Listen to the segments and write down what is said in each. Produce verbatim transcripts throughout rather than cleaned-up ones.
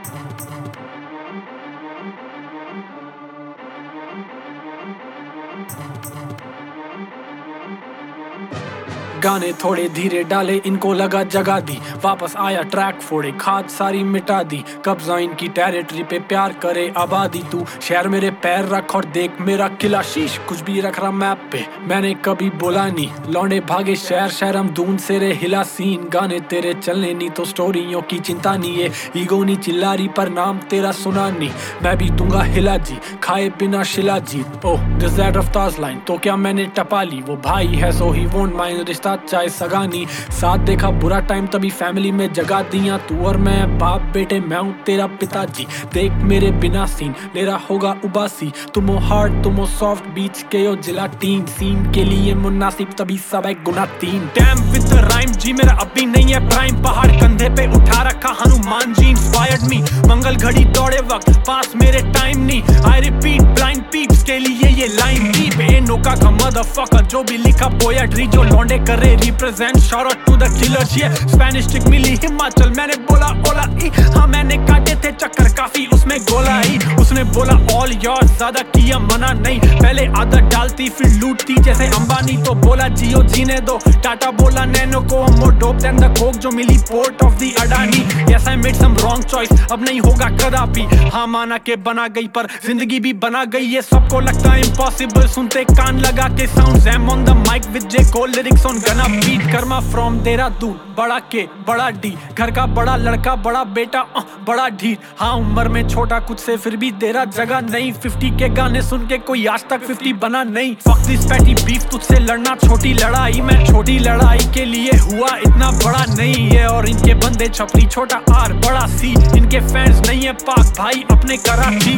गाने थोड़े धीरे डाले, इनको लगा जगा दी, वापस आया ट्रैक फोड़े, खाद सारी मिटा दी, कब्जा इनकी टेरिटरी पे प्यार करे आबादी। तू शहर मेरे पैर रख और देख मेरा किला शीश, कुछ भी रख रहा मैप पे मैंने कभी बोला नहीं। लौंडे भागे शहर शहर हम दून से रे हिला सीन, गाने तेरे चलने नहीं तो स्टोरियों की चिंता नहीं है। ईगो नहीं चिल्लारी पर नाम तेरा सुना नहीं, मैं भी दूंगा हिला जी खाए बिना शिला जीत। Oh this that Raftaar line तो क्या मैंने टपा ली, वो भाई है सो ही वोंट माइंड, रिश्ता चाहे सगानी। साथ देखा बुरा टाइम तभी फैमिली में जगा दिया, तू और मैं बाप बेटे मैं हूँ तेरा पिताजी। देख मेरे बिना सीन ले रहा होगा उबासी, तुम हो हार्ड तुम हो सॉफ्ट बीच के हो जिला टीम, सीन के लिए मुनासिब तभी सब है गुना तीन। डैम विद द राइम जी मेरा अभी नहीं है प्राइम, पहाड़ कंधे पे उठा रखा हनुमान जी इंस्पायर्ड मी। मंगल घड़ी दौड़े वक्त पास मेरे टाइम नहीं, आई रिपीट ब्लाइंड पीप्स के लिए ये लाइन डीप। ए नोका का मदरफकर जो भी लिखा पोएट्री, जो लौंडे कर represent shout out to the killers. ये स्पेनिश टिक मिली हिमाचल मैंने बोला ओला ई, हाँ मैंने काटे थे चक्कर काफी उसमें गोला ही। उसने बोला ऑल योर ज्यादा किया मना नहीं, पहले आदत डालती फिर लूटती जैसे अंबानी। तो बोला जियो जीने दो, टाटा बोला नैनो को more dope than the coke जो मिली port of the Adani. Yes I made some wrong choice अब नहीं होगा कदापि, हाँ माना के बना गई पर जिंदगी भी बना गई। ये सबको लगता है इम्पॉसिबल, सुनते कान लगा के sounds I'm on the mic with J Cole lyrics on गना बीट। कर्मा फ्रॉम देहरादून बड़ा के बड़ा डी, घर का बड़ा लड़का बड़ा बेटा आ, बड़ा ढीठ। हाँ उम्र में छोटा कुछ से फिर भी तेरा जगह नहीं, फिफ्टी के गाने सुन के कोई आज तक फिफ्टी बना नहीं। फक दिस पैटी बीफ तुझसे लड़ना छोटी लड़ाई, मैं छोटी लड़ाई के लिए हुआ इतना बड़ा नहीं है। और इनके बंदे छपरी छोटा आर बड़ा सी, इनके फैंस नहीं है पाक भाई अपने Karachi.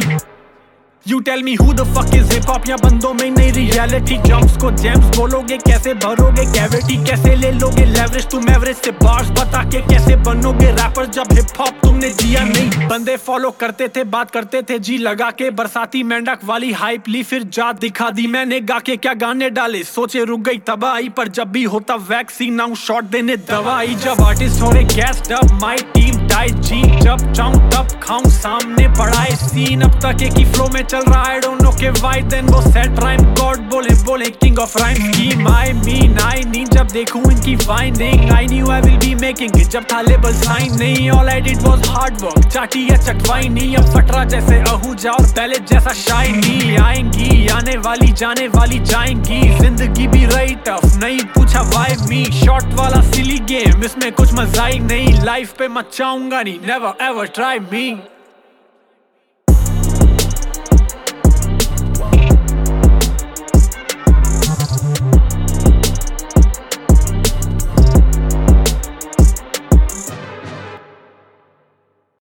You tell me who the fuck is hip hop, या बंदों में नई रियलिटी। जंप्स को जेम्स बोलोगे कैसे भरोगे, कैविटी कैसे ले लोगे लेवरेज तुम एवरेज से, बार्स बता के कैसे बनोगे रैपर जब हिप हॉप तुमने जिया नहीं। बंदे फॉलो करते थे बात करते थे जी लगा के, बरसाती मेंढक वाली हाइप ली फिर जात दिखा दी मैंने गा के। क्या गाने डाले सोचे रुक गई तबाही, पर जब भी होता वैक्सीन आऊं शॉट देने दवाई। जब आर्टिस्ट हो रहे गैस्ड अप माई टीम डाइट जी, जब चाहूं तब खाऊं सामने बढ़ाए सीन। अब तक एक ही फ्लो में चल रहा I don't know के why then वो set rhyme god बोले बोले king of rhyme scheme। I mean I need जब देखूं इनकी finding, I knew I will be making it जब था label sign नहीं। All I did was hard work, चाटी या चटवाई नहीं। अब फटरा जैसे आहूजा और पहले जैसा शाइनी। आएंगी आने वाली जाने वाली जाएंगी, जिंदगी भी रही टफ नहीं पूछा why me। शॉर्ट वाला सिली गेम इसमें कुछ मजा ही नहीं, लाइफ पे मचाऊंगा नहीं never ever try me।